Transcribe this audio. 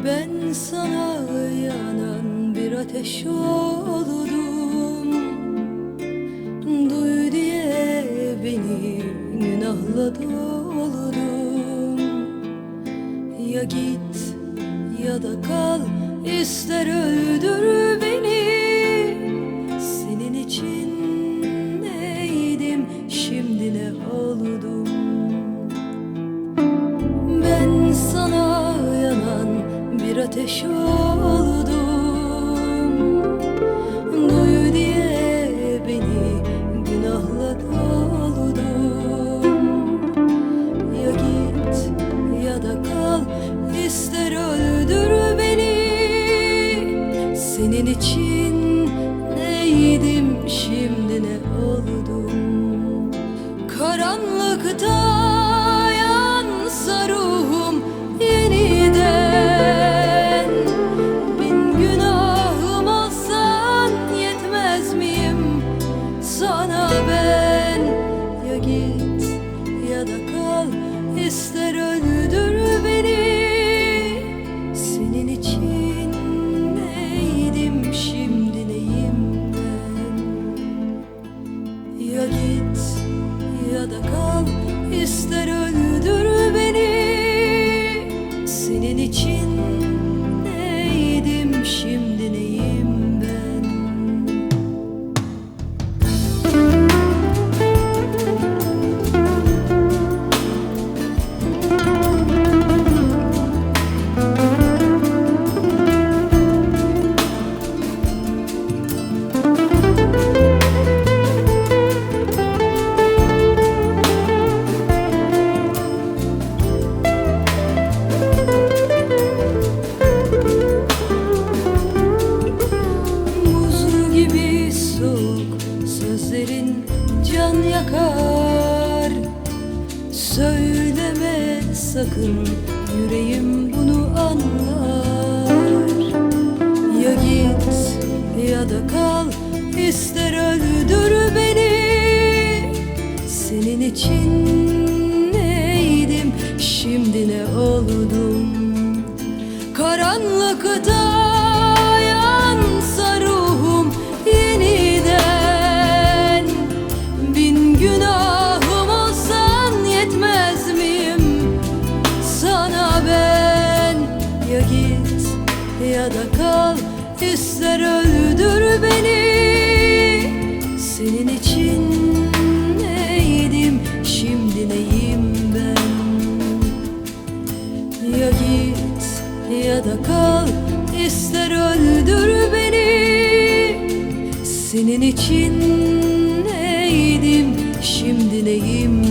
Ben sana yanan bir ateş oldum. Duy diye beni günahla doldum. Ya git ya da kal, ister öldür beni. Senin için neydim, şimdi ne oldum? Ben sana yanan bir ateş oldum. Duy diye beni günahla doldum. Ya git ya da kal, ister öldür beni. Senin için neydim, şimdi ne oldum? Karanlıkta yansa ruhum yeniden. Bin günahım olsan yetmez miyim sana ben? Ya git ya da kal, ister öldür beni. Senin için neydim, şimdi neyim ben? Ya git ya da kal, ister öldür beni. Senin için neydim, şimdi neyim ben? Sözlerin can yakar. Söyleme sakın, yüreğim bunu anlar. Ya git ya da kal, ister öldür beni. Senin için neydim, şimdi ne oldum? Karanlıkta yansa ruhum yeniden. Bin günahım olsan yetmez miyim sana ben? Ya git ya da kal, ister öldür beni. Senin için neydim, şimdi neyim ben? Ya git ya da kal, ister öldür beni. Senin için neydim, şimdi neyim